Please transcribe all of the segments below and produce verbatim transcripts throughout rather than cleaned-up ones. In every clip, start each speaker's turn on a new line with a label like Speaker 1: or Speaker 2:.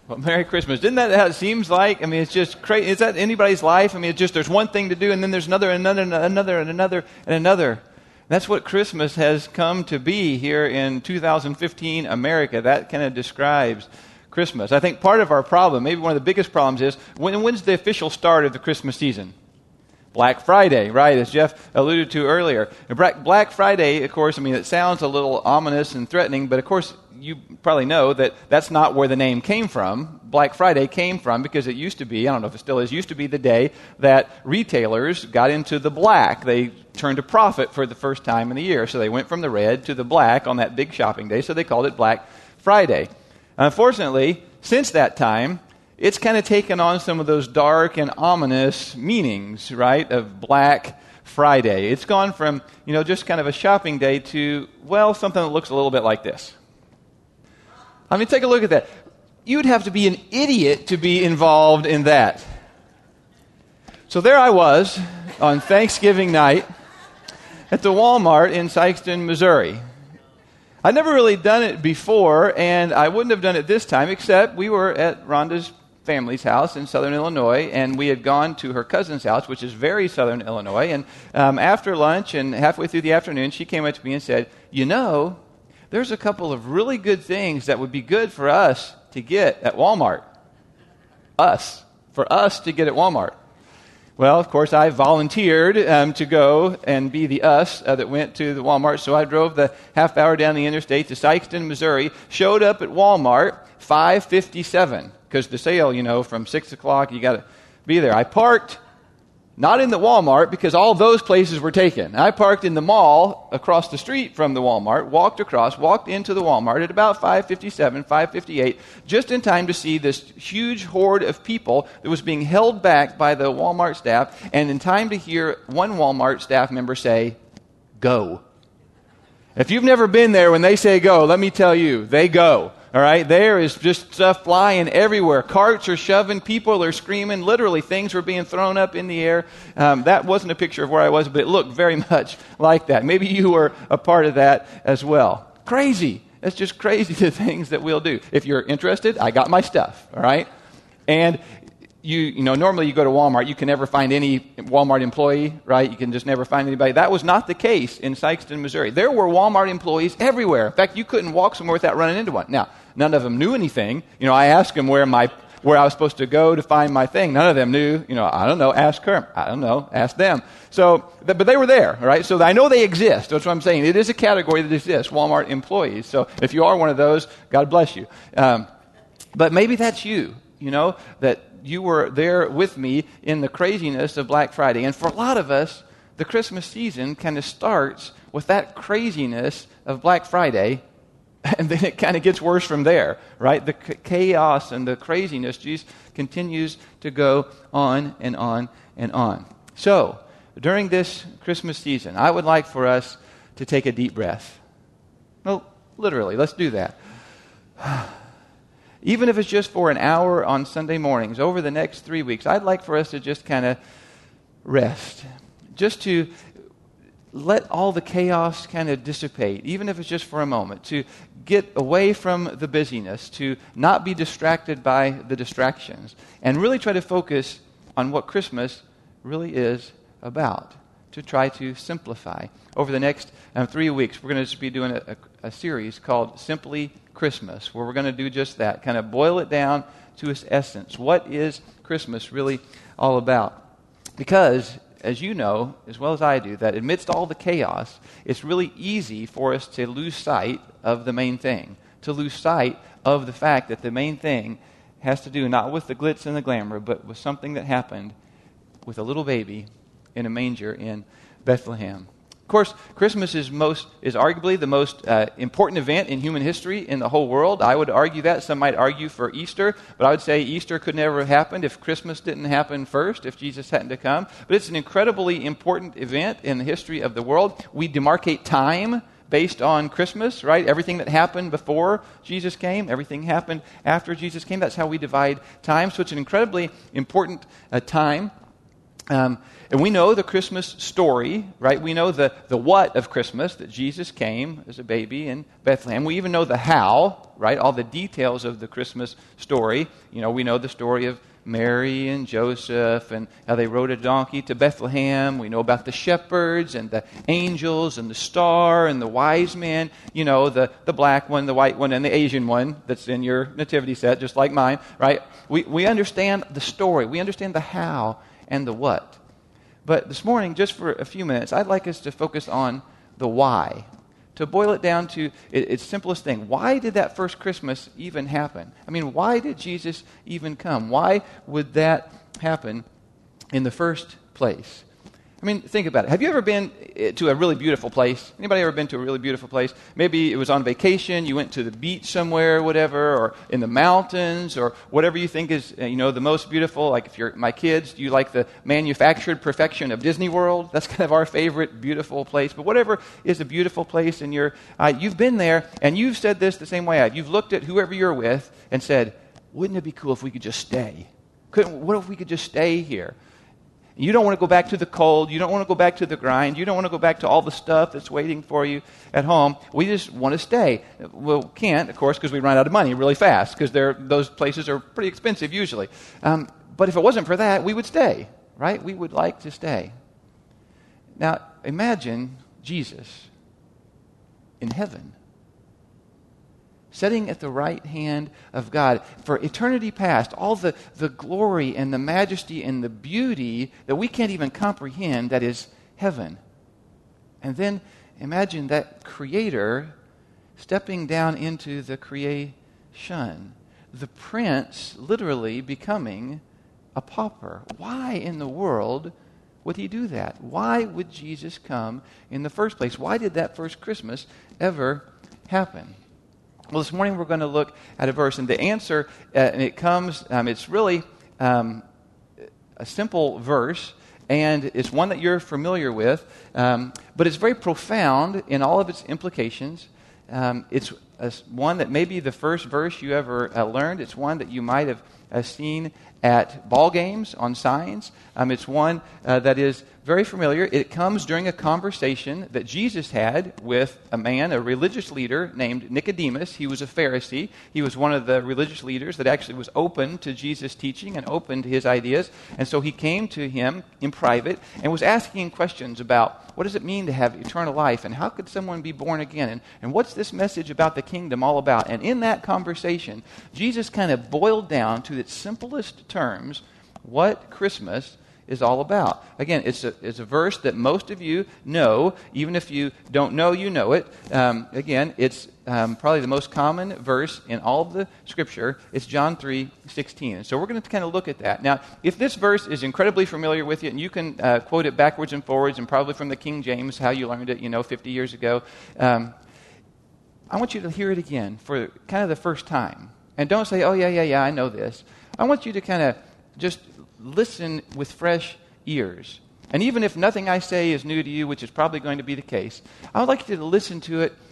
Speaker 1: Well, Merry Christmas. Isn't that how it seems like? I mean, it's just crazy. Is that anybody's life? I mean, it's just there's one thing to do, and then there's another, and another, and another, and another, and another. That's what Christmas has come to be here in two thousand fifteen America. That kind of describes Christmas. I think part of our problem, maybe one of the biggest problems, is when, when's the official start of the Christmas season? Black Friday, right, as Jeff alluded to earlier. And Black Friday, of course, I mean, it sounds a little ominous and threatening, but of course, you probably know that that's not where the name came from. Black Friday came from because it used to be, I don't know if it still is, used to be the day that retailers got into the black. They turned a profit for the first time in the year. So they went from the red to the black on that big shopping day, so they called it Black Friday. Unfortunately, since that time, it's kind of taken on some of those dark and ominous meanings, right, of Black Friday. It's gone from, you know, just kind of a shopping day to, well, something that looks a little bit like this. I mean, take a look at that. You'd have to be an idiot to be involved in that. So there I was on Thanksgiving night at the Walmart in Sikeston, Missouri. I'd never really done it before, and I wouldn't have done it this time, except we were at Rhonda's family's house in southern Illinois, and we had gone to her cousin's house, which is very southern Illinois, and um, after lunch and halfway through the afternoon, she came up to me and said, you know, there's a couple of really good things that would be good for us to get at Walmart. Us. For us to get at Walmart. Well, of course, I volunteered um, to go and be the us uh, that went to the Walmart, so I drove the half hour down the interstate to Sikeston, Missouri, showed up at Walmart five fifty-seven, because the sale, you know, from six o'clock, you got to be there. I parked not in the Walmart because all those places were taken. I parked in the mall across the street from the Walmart, walked across, walked into the Walmart at about five fifty-seven, five fifty-eight, just in time to see this huge horde of people that was being held back by the Walmart staff, and in time to hear one Walmart staff member say, go. If you've never been there when they say go, let me tell you, they go. All right, there is just stuff flying everywhere. Carts are shoving, people are screaming. Literally, things were being thrown up in the air. Um, that wasn't a picture of where I was, but it looked very much like that. Maybe you were a part of that as well. Crazy. That's just crazy, the things that we'll do. If you're interested, I got my stuff, all right? And you, you know, normally you go to Walmart, you can never find any Walmart employee, right? You can just never find anybody. That was not the case in Sikeston, Missouri. There were Walmart employees everywhere. In fact, you couldn't walk somewhere without running into one. Now, none of them knew anything. You know, I asked them where my where I was supposed to go to find my thing. None of them knew. You know, I don't know. Ask her. I don't know. Ask them. So, th- but they were there, right? So I know they exist. That's what I'm saying. It is a category that exists, Walmart employees. So if you are one of those, God bless you. Um, but maybe that's you, you know, that you were there with me in the craziness of Black Friday. And for a lot of us, the Christmas season kind of starts with that craziness of Black Friday, and then it kind of gets worse from there, right? The c- chaos and the craziness just continues to go on and on and on. So, during this Christmas season, I would like for us to take a deep breath. No, literally, let's do that. Even if it's just for an hour on Sunday mornings, over the next three weeks, I'd like for us to just kind of rest. Just to let all the chaos kind of dissipate, even if it's just for a moment. To get away from the busyness, to not be distracted by the distractions, and really try to focus on what Christmas really is about. To try to simplify. Over the next um, three weeks, we're going to be doing a, a, a series called Simply Christmas, where we're going to do just that, kind of boil it down to its essence. What is Christmas really all about? Because, as you know, as well as I do, that amidst all the chaos, it's really easy for us to lose sight of the main thing, to lose sight of the fact that the main thing has to do not with the glitz and the glamour, but with something that happened with a little baby in a manger in Bethlehem. Of course, Christmas is most is arguably the most uh, important event in human history in the whole world. I would argue that. Some might argue for Easter, but I would say Easter could never have happened if Christmas didn't happen first, if Jesus hadn't to come. But it's an incredibly important event in the history of the world. We demarcate time based on Christmas, right? Everything that happened before Jesus came, everything happened after Jesus came. That's how we divide time. So it's an incredibly important uh, time. Um, and we know the Christmas story, right? We know the, the what of Christmas, that Jesus came as a baby in Bethlehem. We even know the how, right? All the details of the Christmas story. You know, we know the story of Mary and Joseph and how they rode a donkey to Bethlehem. We know about the shepherds and the angels and the star and the wise men. You know, the, the black one, the white one, and the Asian one that's in your nativity set, just like mine, right? We, we understand the story. We understand the how and the what. But this morning, just for a few minutes, I'd like us to focus on the why. To boil it down to its simplest thing. Why did that first Christmas even happen? I mean, why did Jesus even come? Why would that happen in the first place? I mean, think about it. Have you ever been to a really beautiful place? Anybody ever been to a really beautiful place? Maybe it was on vacation, you went to the beach somewhere or whatever, or in the mountains, or whatever you think is, you know, the most beautiful. Like if you're my kids, do you like the manufactured perfection of Disney World? That's kind of our favorite beautiful place. But whatever is a beautiful place, and you're, uh, you've been there, and you've said this the same way I've. You've looked at whoever you're with and said, wouldn't it be cool if we could just stay? Couldn't, what if we could just stay here? You don't want to go back to the cold. You don't want to go back to the grind. You don't want to go back to all the stuff that's waiting for you at home. We just want to stay. Well, can't, of course, because we run out of money really fast, because those places are pretty expensive usually. Um, but if it wasn't for that, we would stay, right? We would like to stay. Now, imagine Jesus in heaven, sitting at the right hand of God for eternity past, all the, the glory and the majesty and the beauty that we can't even comprehend, that is heaven. And then imagine that Creator stepping down into the creation, the Prince literally becoming a pauper. Why in the world would he do that? Why would Jesus come in the first place? Why did that first Christmas ever happen? Well, this morning we're going to look at a verse, and the answer, uh, and it comes, um, it's really um, a simple verse, and it's one that you're familiar with, um, but it's very profound in all of its implications. Um, it's a, one that may be the first verse you ever uh, learned. It's one that you might have uh, seen at ball games on signs. Um, it's one uh, that is very familiar. It comes during a conversation that Jesus had with a man, a religious leader named Nicodemus. He was a Pharisee. He was one of the religious leaders that actually was open to Jesus' teaching and open to his ideas. And so he came to him in private and was asking questions about what does it mean to have eternal life, and how could someone be born again, and, and what's this message about the kingdom all about? And in that conversation, Jesus kind of boiled down to its simplest terms what Christmas is all about. Again, it's a, it's a verse that most of you know. Even if you don't know, you know it. Um, again, it's um, probably the most common verse in all of the Scripture. It's John three sixteen. And so we're going to kind of look at that. Now, if this verse is incredibly familiar with you, and you can uh, quote it backwards and forwards, and probably from the King James, how you learned it, you know, fifty years ago, um, I want you to hear it again for kind of the first time. And don't say, oh, yeah, yeah, yeah, I know this. I want you to kind of just listen with fresh ears. And even if nothing I say is new to you, which is probably going to be the case, I would like you to listen to it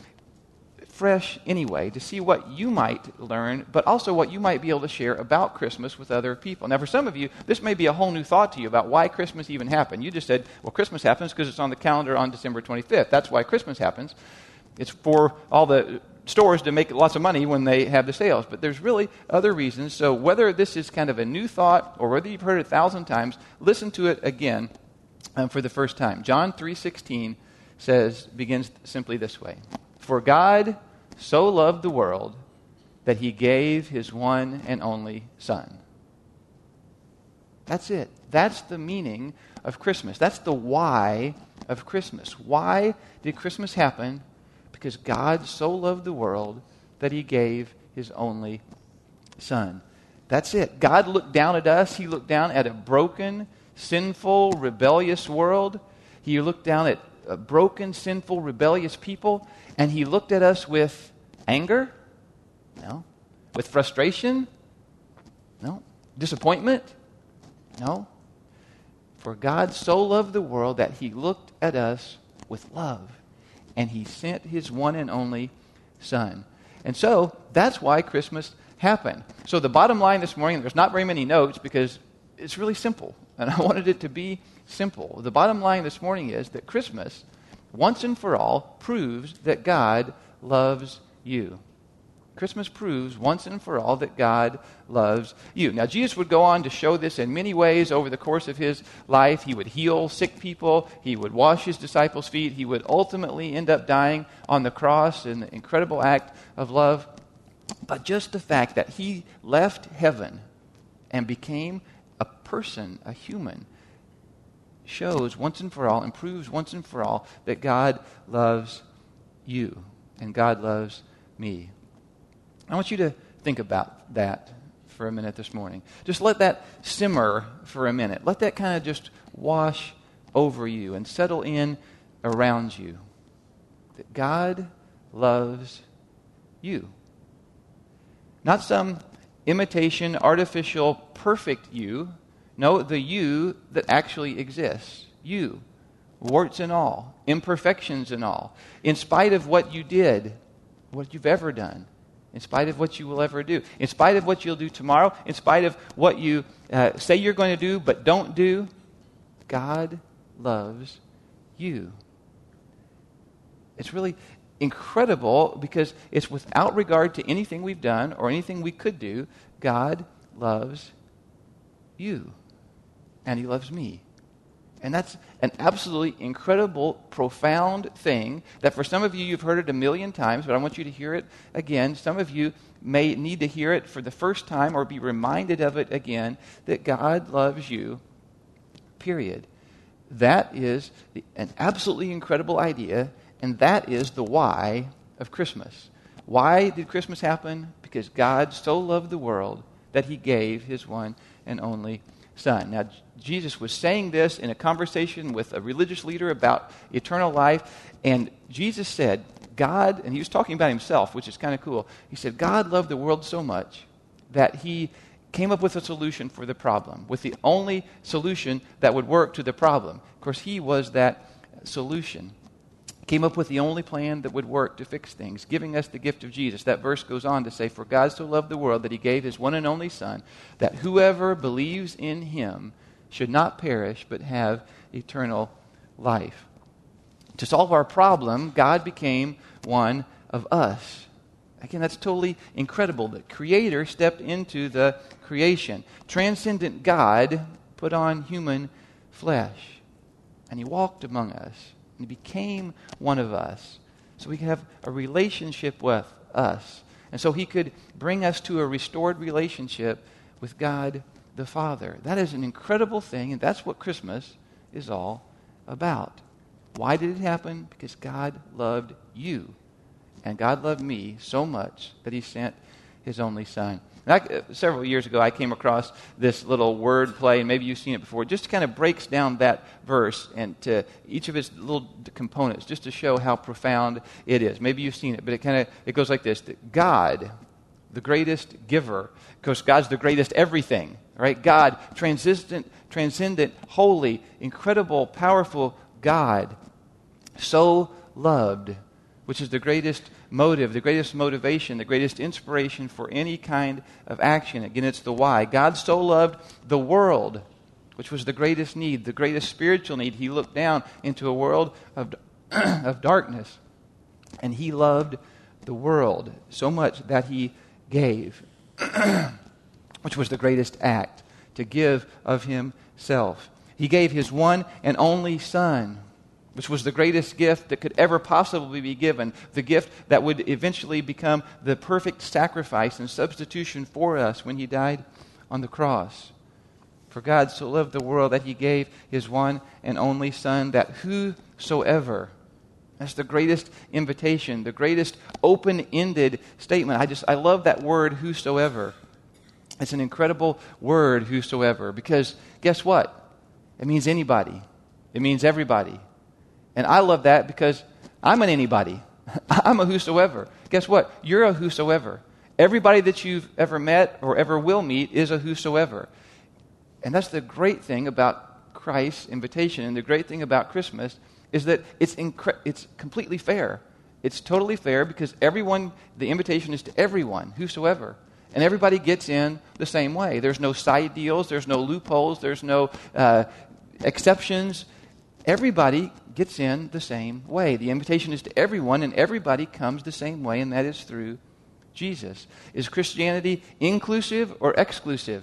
Speaker 1: fresh anyway, to see what you might learn, but also what you might be able to share about Christmas with other people. Now, for some of you, this may be a whole new thought to you about why Christmas even happened. You just said, well, Christmas happens because it's on the calendar on December twenty-fifth. That's why Christmas happens. It's for all the stores to make lots of money when they have the sales. But there's really other reasons. So whether this is kind of a new thought or whether you've heard it a thousand times, listen to it again um, for the first time. John three sixteen says, begins simply this way. For God so loved the world that he gave his one and only Son. That's it. That's the meaning of Christmas. That's the why of Christmas. Why did Christmas happen? Because God so loved the world that he gave his only Son. That's it. God looked down at us. He looked down at a broken, sinful, rebellious world. He looked down at a broken, sinful, rebellious people, and he looked at us with anger? No. With frustration? No. Disappointment? No. For God so loved the world that he looked at us with love. And he sent his one and only Son. And so, that's why Christmas happened. So the bottom line this morning, there's not very many notes because it's really simple, and I wanted it to be simple. The bottom line this morning is that Christmas, once and for all, proves that God loves you. Christmas proves once and for all that God loves you. Now, Jesus would go on to show this in many ways over the course of his life. He would heal sick people. He would wash his disciples' feet. He would ultimately end up dying on the cross in an incredible act of love. But just the fact that he left heaven and became a person, a human, shows once and for all and proves once and for all that God loves you and God loves me. I want you to think about that for a minute this morning. Just let that simmer for a minute. Let that kind of just wash over you and settle in around you. That God loves you. Not some imitation, artificial, perfect you. No, the you that actually exists. You. Warts and all. Imperfections and all. In spite of what you did, what you've ever done. In spite of what you will ever do. In spite of what you'll do tomorrow. In spite of what you uh, say you're going to do but don't do. God loves you. It's really incredible because it's without regard to anything we've done or anything we could do. God loves you. And he loves me. And that's an absolutely incredible, profound thing that for some of you, you've heard it a million times, but I want you to hear it again. Some of you may need to hear it for the first time or be reminded of it again, that God loves you, period. That is the, an absolutely incredible idea, and that is the why of Christmas. Why did Christmas happen? Because God so loved the world that he gave his one and only Son. Now, Jesus was saying this in a conversation with a religious leader about eternal life, and Jesus said, God, and he was talking about himself, which is kind of cool. He said, God loved the world so much that he came up with a solution for the problem, with the only solution that would work to the problem. Of course, he was that solution. Came up with the only plan that would work to fix things, giving us the gift of Jesus. That verse goes on to say, for God so loved the world that he gave his one and only Son, that whoever believes in him should not perish but have eternal life. To solve our problem, God became one of us. Again, that's totally incredible. The Creator stepped into the creation. Transcendent God put on human flesh, and he walked among us. He became one of us so he could have a relationship with us. And so he could bring us to a restored relationship with God the Father. That is an incredible thing, and that's what Christmas is all about. Why did it happen? Because God loved you. And God loved me so much that he sent his only Son. I, several years ago, I came across this little word play, and maybe you've seen it before. It just kind of breaks down that verse and to each of its little components, just to show how profound it is. Maybe you've seen it, but it kind of it goes like this: that God, the greatest giver, because God's the greatest everything, right? God, transcendent, transcendent, holy, incredible, powerful God, so loved, which is the greatest motive, the greatest motivation, the greatest inspiration for any kind of action. Again, it's the why. God so loved the world, which was the greatest need, the greatest spiritual need. He looked down into a world of, of darkness, and he loved the world so much that he gave, which was the greatest act, to give of himself. He gave his one and only Son, which was the greatest gift that could ever possibly be given, the gift that would eventually become the perfect sacrifice and substitution for us when he died on the cross. For God so loved the world that he gave his one and only Son, that whosoever, that's the greatest invitation, the greatest open-ended statement. I just, I love that word, whosoever. It's an incredible word, whosoever, because guess what? It means anybody. It means everybody. And I love that because I'm an anybody. I'm a whosoever. Guess what? You're a whosoever. Everybody that you've ever met or ever will meet is a whosoever. And that's the great thing about Christ's invitation, and the great thing about Christmas is that it's incre- it's completely fair. It's totally fair because everyone, the invitation is to everyone, whosoever. And everybody gets in the same way. There's no side deals. There's no loopholes. There's no uh, exceptions. Everybody gets in the same way. The invitation is to everyone, and everybody comes the same way, and that is through Jesus. Is Christianity inclusive or exclusive?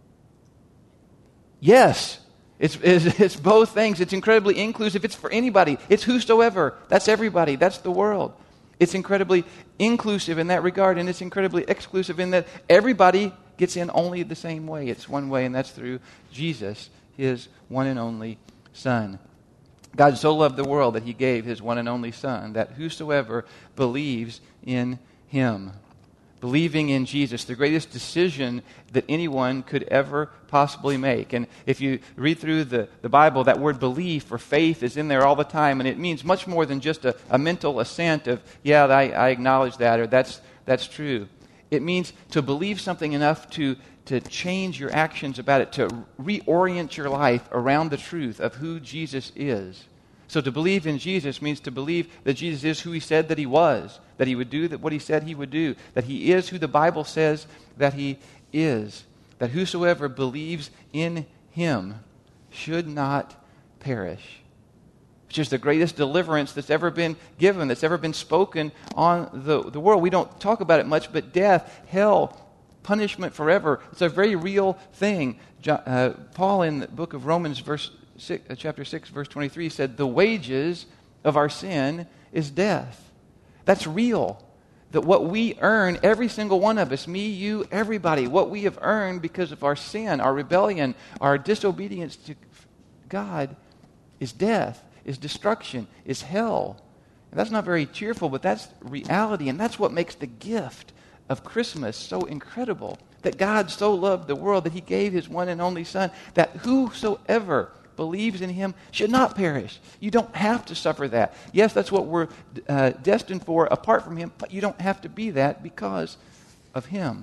Speaker 1: Yes. It's, it's, it's both things. It's incredibly inclusive. It's for anybody. It's whosoever. That's everybody. That's the world. It's incredibly inclusive in that regard, and it's incredibly exclusive in that everybody gets in only the same way. It's one way, and that's through Jesus, his one and only Son. God so loved the world that he gave his one and only Son, that whosoever believes in him. Believing in Jesus, the greatest decision that anyone could ever possibly make. And if you read through the, the Bible, that word belief or faith is in there all the time, and it means much more than just a, a mental assent of, yeah, I, I acknowledge that, or that's that's true. It means to believe something enough to, to change your actions about it, to reorient your life around the truth of who Jesus is. So to believe in Jesus means to believe that Jesus is who he said that he was, that he would do that what he said he would do, that he is who the Bible says that he is, that whosoever believes in him should not perish, which is the greatest deliverance that's ever been given, that's ever been spoken on the, the world. We don't talk about it much, but death, hell, punishment forever, it's a very real thing. John, uh, Paul in the book of Romans, verse Six, uh, chapter six, verse twenty-three said, the wages of our sin is death. That's real. That what we earn, every single one of us, me, you, everybody, what we have earned because of our sin, our rebellion, our disobedience to God is death, is destruction, is hell. And that's not very cheerful, but that's reality, and that's what makes the gift of Christmas so incredible. That God so loved the world that he gave his one and only Son, that whosoever believes in him should not perish. You don't have to suffer that. Yes, that's what we're uh, destined for apart from him, but you don't have to be that because of him.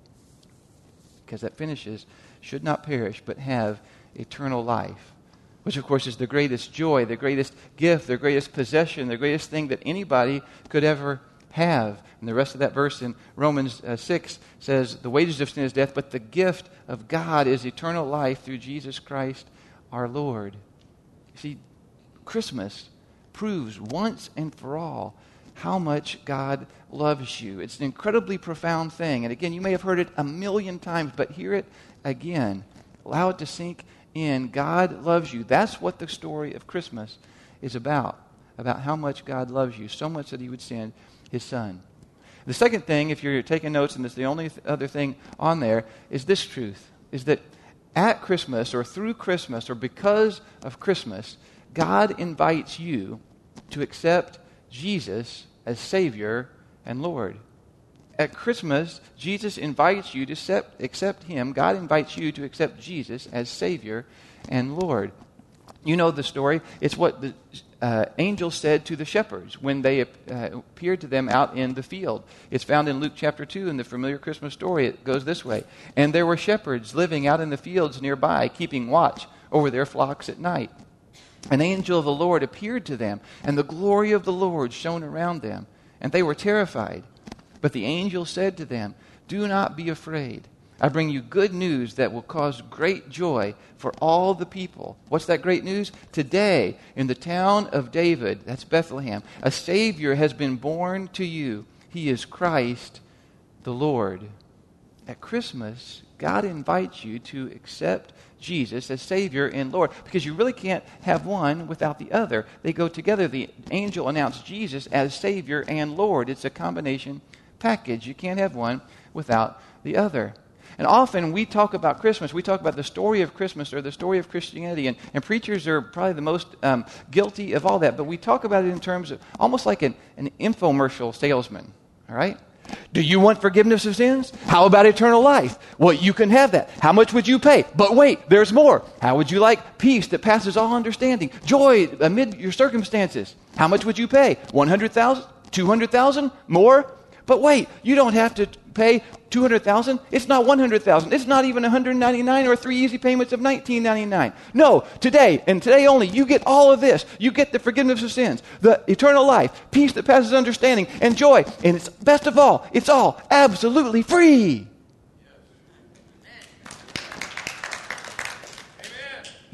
Speaker 1: Because that finishes, should not perish, but have eternal life. Which, of course, is the greatest joy, the greatest gift, the greatest possession, the greatest thing that anybody could ever have. And the rest of that verse in Romans uh, six says, the wages of sin is death, but the gift of God is eternal life through Jesus Christ our Lord. You see, Christmas proves once and for all how much God loves you. It's an incredibly profound thing. And again, you may have heard it a million times, but hear it again. Allow it to sink in. God loves you. That's what the story of Christmas is about. About how much God loves you. So much that he would send his Son. The second thing, if you're taking notes, and it's the only th- other thing on there, is this truth. Is that at Christmas, or through Christmas, or because of Christmas, God invites you to accept Jesus as Savior and Lord. At Christmas, Jesus invites you to accept, accept him. God invites you to accept Jesus as Savior and Lord. You know the story. It's what the uh, angel said to the shepherds when they uh, appeared to them out in the field. It's found in Luke chapter two in the familiar Christmas story. It goes this way. And there were shepherds living out in the fields nearby, keeping watch over their flocks at night. An angel of the Lord appeared to them, and the glory of the Lord shone around them, and they were terrified. But the angel said to them, do not be afraid. I bring you good news that will cause great joy for all the people. What's that great news? Today, in the town of David, that's Bethlehem, a Savior has been born to you. He is Christ the Lord. At Christmas, God invites you to accept Jesus as Savior and Lord, because you really can't have one without the other. They go together. The angel announced Jesus as Savior and Lord. It's a combination package. You can't have one without the other. And often we talk about Christmas, we talk about the story of Christmas or the story of Christianity, and, and preachers are probably the most um, guilty of all that, but we talk about it in terms of almost like an, an infomercial salesman, all right? Do you want forgiveness of sins? How about eternal life? Well, you can have that. How much would you pay? But wait, there's more. How would you like peace that passes all understanding? Joy amid your circumstances. How much would you pay? one hundred thousand dollars? two hundred thousand dollars? More? But wait, you don't have to pay two hundred thousand dollars. It's not one hundred thousand dollars. It's not even one hundred ninety-nine dollars or three easy payments of nineteen ninety-nine. No, today and today only, you get all of this. You get the forgiveness of sins, the eternal life, peace that passes understanding, and joy. And it's best of all, it's all absolutely free.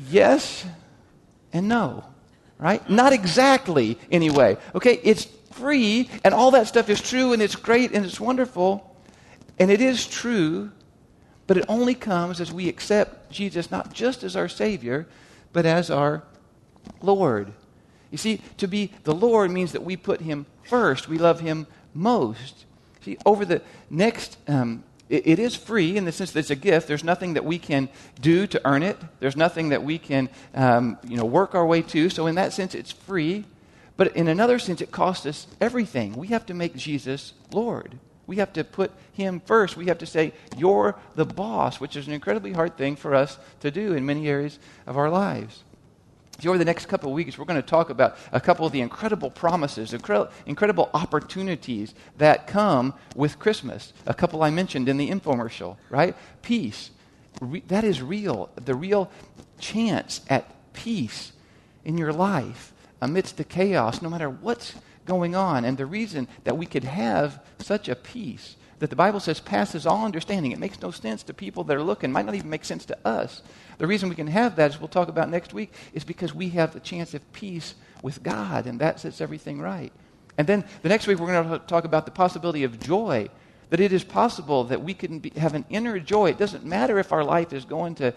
Speaker 1: yes and no, right? Not exactly, anyway. Okay, it's free, and all that stuff is true, and it's great, and it's wonderful, and it is true, but it only comes as we accept Jesus not just as our Savior, but as our Lord. You see, to be the Lord means that we put Him first. We love Him most. See, over the next, um, it, it is free in the sense that it's a gift. There's nothing that we can do to earn it. There's nothing that we can, um, you know, work our way to. So in that sense, it's free. But in another sense, it costs us everything. We have to make Jesus Lord. We have to put Him first. We have to say, you're the boss, which is an incredibly hard thing for us to do in many areas of our lives. See, over the next couple of weeks, we're going to talk about a couple of the incredible promises, incredible, incredible opportunities that come with Christmas. A couple I mentioned in the infomercial, right? Peace. Re- that is real. The real chance at peace in your life amidst the chaos, no matter what's going on. And the reason that we could have such a peace that the Bible says passes all understanding. It makes no sense to people that are looking. Might not even make sense to us. The reason we can have that, as we'll talk about next week, is because we have the chance of peace with God, and that sets everything right. And then the next week, we're going to talk about the possibility of joy, that it is possible that we can be, have an inner joy. It doesn't matter if our life is going to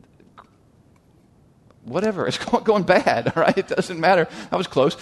Speaker 1: whatever, it's going bad, all right? It doesn't matter. I was close.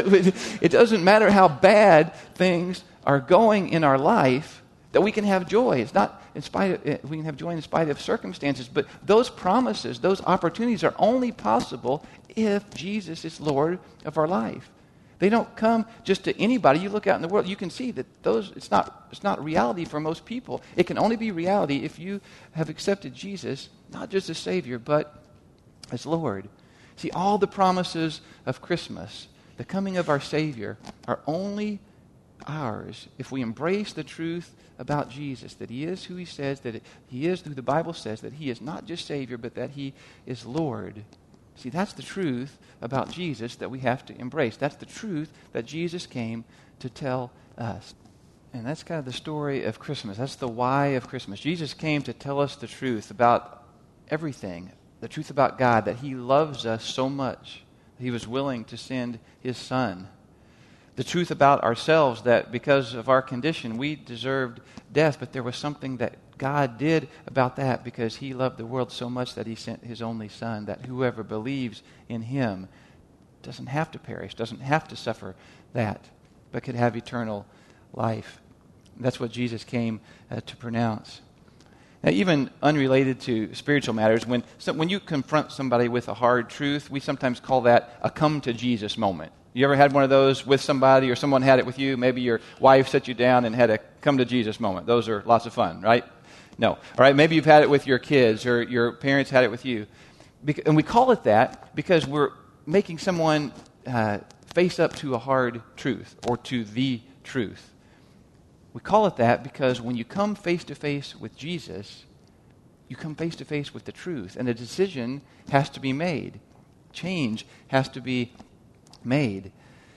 Speaker 1: It doesn't matter how bad things are going in our life, that we can have joy. It's not in spite of, we can have joy in spite of circumstances, but those promises, those opportunities are only possible if Jesus is Lord of our life. They don't come just to anybody. You look out in the world, you can see that those it's not it's not reality for most people. It can only be reality if you have accepted Jesus, not just as Savior, but as Lord. See, all the promises of Christmas, the coming of our Savior, are only ours if we embrace the truth about Jesus, that He is who He says, that He is who the Bible says, that He is not just Savior, but that He is Lord. See, that's the truth about Jesus that we have to embrace. That's the truth that Jesus came to tell us. And that's kind of the story of Christmas. That's the why of Christmas. Jesus came to tell us the truth about everything, the truth about God, that He loves us so much that He was willing to send His Son. The truth about ourselves, that because of our condition, we deserved death, but there was something that God did about that because He loved the world so much that He sent His only Son, that whoever believes in Him doesn't have to perish, doesn't have to suffer that, but could have eternal life. And that's what Jesus came uh, to pronounce. Now, even unrelated to spiritual matters, when so, when you confront somebody with a hard truth, we sometimes call that a come to Jesus moment. You ever had one of those with somebody, or someone had it with you? Maybe your wife set you down and had a come to Jesus moment. Those are lots of fun, right? No. All right, maybe you've had it with your kids, or your parents had it with you. And we call it that because we're making someone uh, face up to a hard truth, or to the truth. We call it that because when you come face to face with Jesus, you come face to face with the truth, and a decision has to be made. Change has to be made.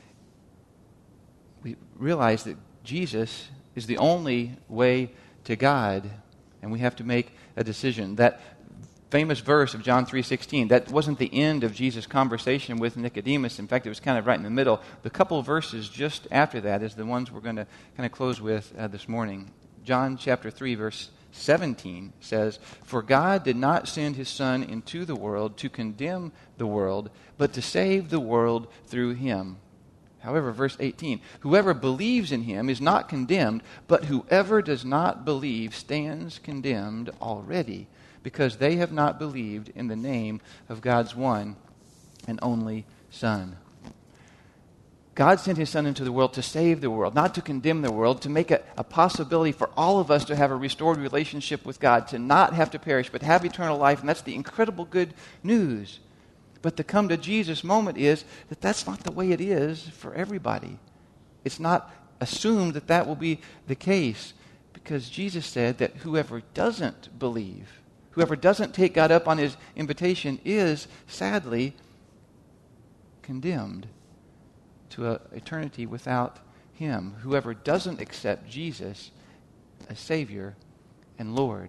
Speaker 1: We realize that Jesus is the only way to God, and we have to make a decision. That famous verse of John three sixteen, that wasn't the end of Jesus' conversation with Nicodemus. In fact, it was kind of right in the middle. The couple of verses just after that is the ones we're going to kind of close with uh, this morning. John chapter three, verse seventeen says, "For God did not send His Son into the world to condemn the world, but to save the world through Him." However, verse eighteen, "Whoever believes in Him is not condemned, but whoever does not believe stands condemned already, because they have not believed in the name of God's one and only Son." God sent His Son into the world to save the world, not to condemn the world, to make a, a possibility for all of us to have a restored relationship with God, to not have to perish, but have eternal life. And that's the incredible good news. But the come to Jesus moment is that that's not the way it is for everybody. It's not assumed that that will be the case, because Jesus said that whoever doesn't believe, whoever doesn't take God up on His invitation is sadly condemned to an eternity without Him. Whoever doesn't accept Jesus as Savior and Lord.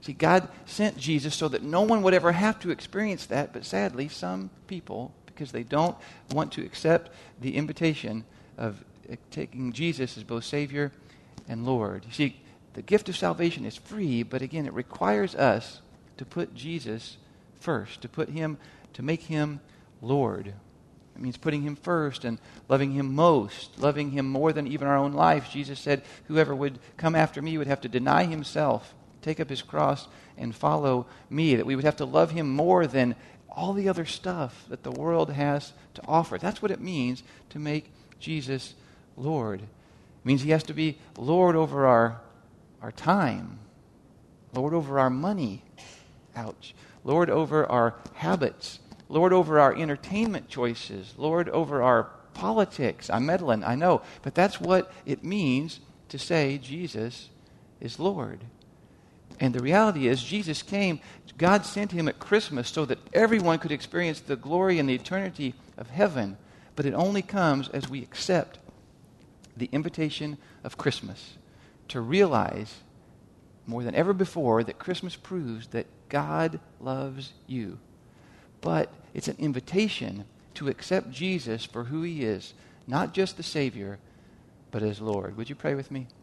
Speaker 1: See, God sent Jesus so that no one would ever have to experience that, but sadly, some people, because they don't want to accept the invitation of taking Jesus as both Savior and Lord. You see, the gift of salvation is free, but again, it requires us to put Jesus first, to put him, to make him Lord. It means putting him first and loving him most, loving him more than even our own life. Jesus said, whoever would come after me would have to deny himself, take up his cross, and follow me. That we would have to love him more than all the other stuff that the world has to offer. That's what it means to make Jesus Lord. It means he has to be Lord over our, our time, Lord over our money, ouch, Lord over our habits, Lord over our entertainment choices, Lord over our politics. I'm meddling, I know, but that's what it means to say Jesus is Lord. And the reality is, Jesus came, God sent him at Christmas so that everyone could experience the glory and the eternity of heaven. But it only comes as we accept the invitation of Christmas to realize more than ever before that Christmas proves that God loves you. But it's an invitation to accept Jesus for who he is, not just the Savior, but as Lord. Would you pray with me?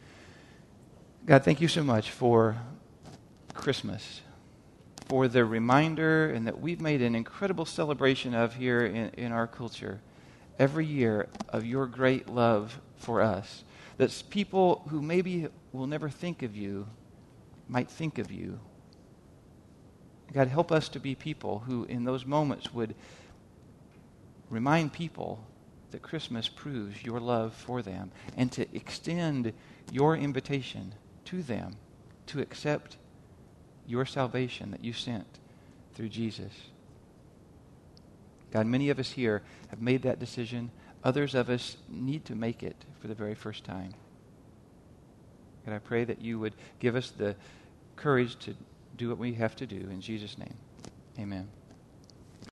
Speaker 1: God, thank you so much for Christmas, for the reminder, and that we've made an incredible celebration of here in, in our culture every year of your great love for us. That people who maybe will never think of you might think of you. God, help us to be people who in those moments would remind people that Christmas proves your love for them, and to extend your invitation to them to accept your salvation that you sent through Jesus. God, many of us here have made that decision. Others of us need to make it for the very first time. God, I pray that you would give us the courage to do what we have to do. In Jesus' name, amen.